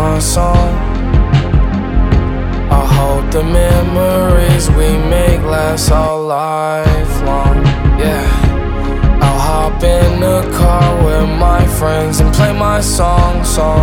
my song. I hope the memories we make last all lifelong. Yeah, I'll hop in the car with my friends and play my song.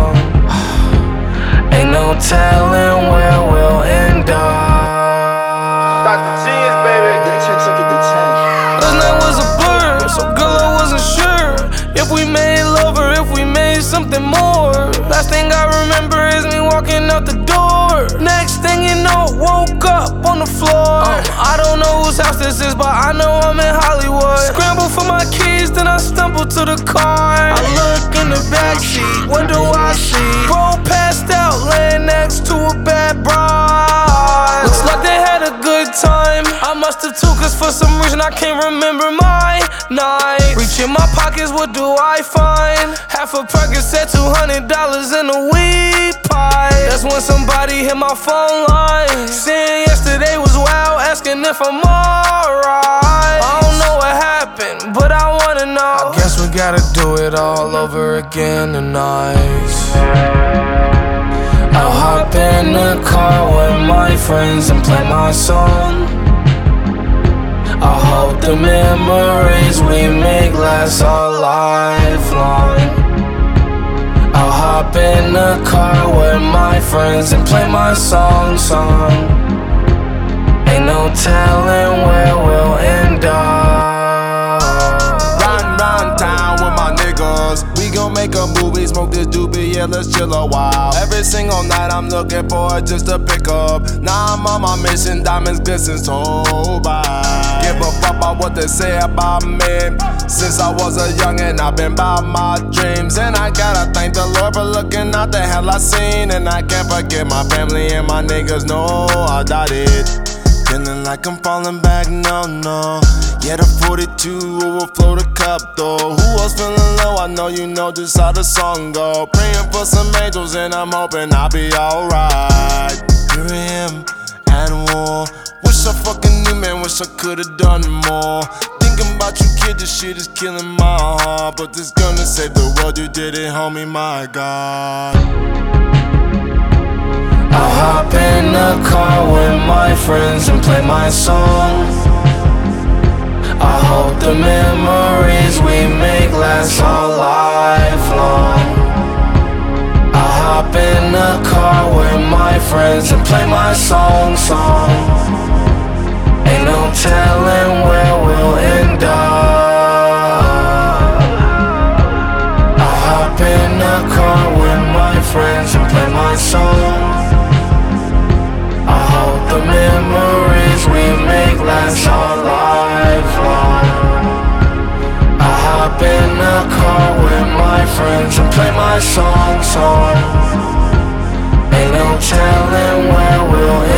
Ain't no telling where we'll end up. Dr. G's, baby. Last night was a blur, so girl, I wasn't sure if we made love or if we made something more. Last thing I remember is me walking out the door. Next thing you know, woke up on the floor. I don't know whose house this is, but I know I'm in Hollywood. Scramble for my keys, then I stumble to the car. I look in the backseat, what do I see? Bro passed out, laying next to a bad bride. Looks like they had a good time. I must have too, cause for some reason I can't remember my night. Reach in my pockets, what do I find? Half a Percocet, $200 in a weed pie. That's when somebody hit my phone line, saying yesterday was wild, asking if I'm alright. I don't know what happened, but I wanna know. I guess we gotta do it all over again tonight. I'll hop in the car with my friends and play my song. I hope the memories we make last all lifelong. I'll hop in the car with my friends and play my song. Ain't no telling where we'll end up. Run town with my niggas. We gon' make a movie, smoke this doobie, yeah, let's chill a while. Every single night I'm looking for just a pickup. Now I'm on my mission, diamonds glisten so bright. Give a fuck about what they say about me. Since I was a youngin', I've been about my dreams. And I gotta thank the Lord for looking out the hell I seen. And I can't forget my family and my niggas, no, I doubt it. Feeling like I'm falling back, no. Yeah, the 42 overflow the cup though. Who else feeling low? I know you know just how the song go. Praying for some angels and I'm hoping I'll be alright. Here I am at war. Wish I fucking knew, man, wish I could've done more. Thinking about you, kid, this shit is killing my heart. But this gonna save the world, you did it, homie, my God. I'll hop in the car with my friends and play my song. I hope the memories we make last all lifelong. I'll hop in the car with my friends and play my song. Ain't no telling where we'll end up. I'll hop in the car with my friends and play my song. I hope the memories we make last all lifelong. I hop in the car with my friends and play my song. Ain't no telling where we'll